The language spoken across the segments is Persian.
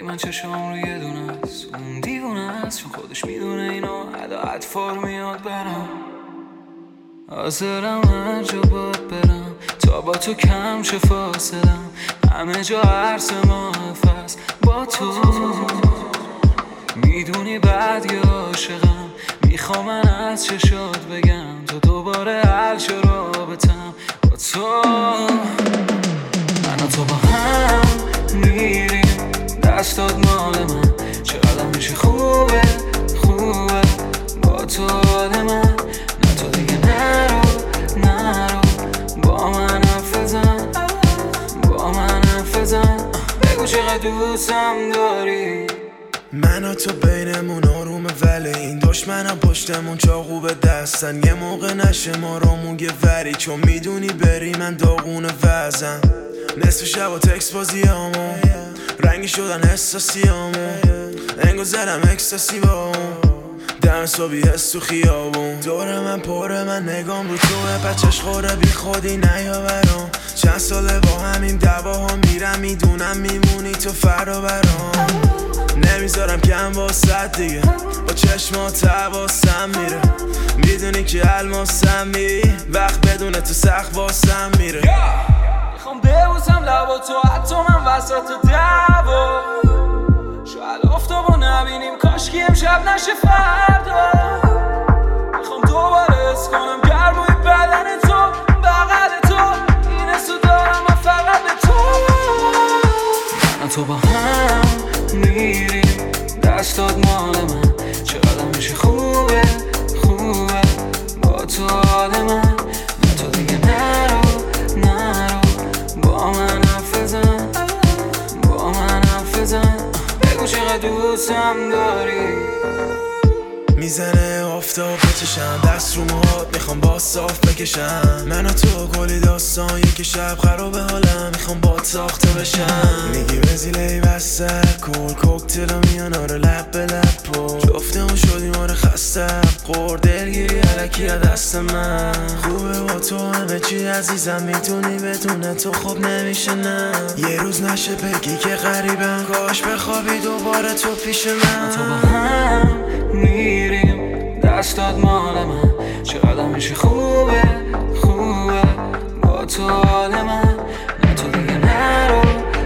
ولی من چشم رو یه دونه است، اون دیوونه است چون خودش میدونه اینو ادا اطفار میاد برم. حاضرم هر جا باید برم تا با تو کم شه فاصلم، همه جا عرص محفظ با تو. میدونی بعد یه عاشقم، میخوام من از چشات بگم تو دوباره حل شو رابطم با تو. من و تو با هم میریم، دستات مال من، چقدر میشه خوبه خوبه با تو حال من. نه تو دیگه نرو با من حرف بزن، با من حرف بزن، بگو چقدر دوستم داری. من و تو بینمون آرومه ولی این دشمنم پشتمون چاقو به دستن. یه موقع نشه ما رو موگه وری، چون میدونی بری من داغون وزم. نصف شب و تکس بازیامون رنگی شدن احساسیامون، انگو زدم اکستاسی با اون دم صبحی حس تو خیابون. دور من پره من نگام رو توه، بچش خوره بی خودی نیا برام. چند ساله با همین دواها میرم، میدونم میمونی تو فردا برام. نمیذارم کم واسد دیگه، با چشمات حواسم میره، میدونی که الماسم می وقت بدون تو سخت واسم میره. میخوام ببوسم لبا تو حتی من وسط دعوا، شاید آفتابو نبینیم کاشکی امشب نشه فردا. میخوام دوباره حس کنم گرمای بدن تو بغل تو، این حسو دارم من فقط به تو. من تو با هم میریم، دستات مال من، چقدر میشه خوبه خوبه با تو حال من. نه تو دیگه نرو با من حرف بزن، با من حرف بزن، بگو چقدر دوستم داری. میزنه آفتاب بچشم، دست رو موهات میخوام با صاف بکشم. من و تو کلی داستان یک شب خراب حالم، میخوام با ساخته بشم. میگی وزیله بسته کل کوکتل میان آره لب به لب پر جفتمون شدیم آره خستم خور دلگیری علکی دست من. خوبه با تو همه چی عزیزم، میتونی بدون تو خوب نمیشه نه. یه روز نشه بگی که غریبم، کاش بخوابی دوباره تو پیش من. تو با هم میریم، دستات مال من، چقدر میشه خوبه خوبه با تو حال من. نه تو دیگه نرو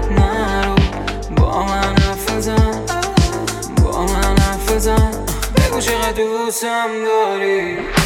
با من حرف بزن، با من حرف بزن، بگو چقدر دوستم داری.